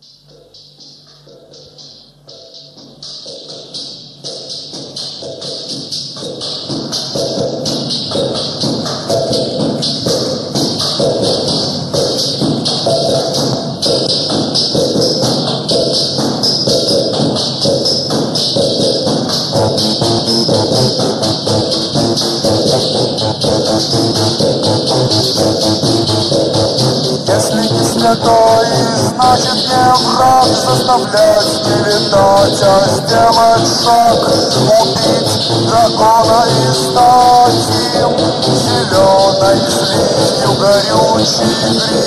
святой, значит не враг заставлять не летать, а сделать шаг, убить дракона и стать им зеленой слизью горючий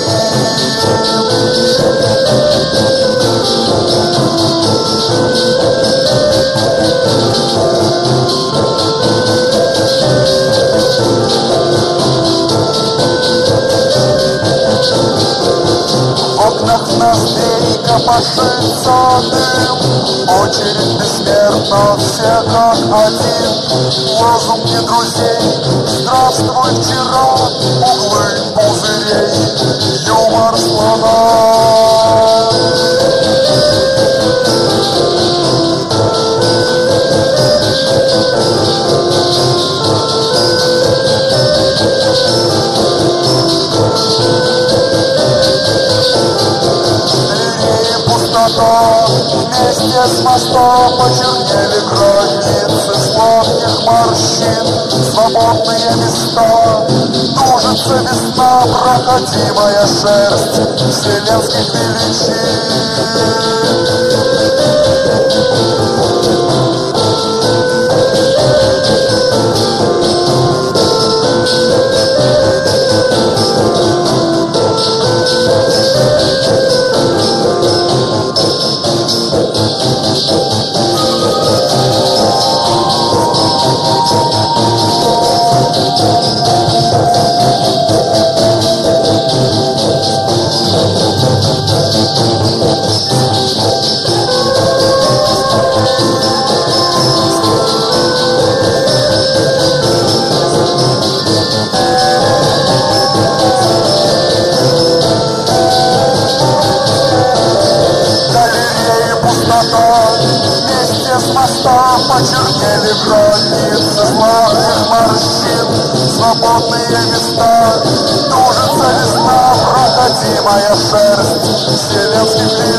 копошится дым, очередь бессмертна, все как один. Лозунги друзей, здравствуй вчера, углы пузырей, юмор слона. Вместе с мостом почернели границы сладких морщин, свободные места, тужится весна, проходимая шерсть вселенских величин. Почернели границы сладких морщин, свободные места, тужится весна, проходимая шерсть вселенских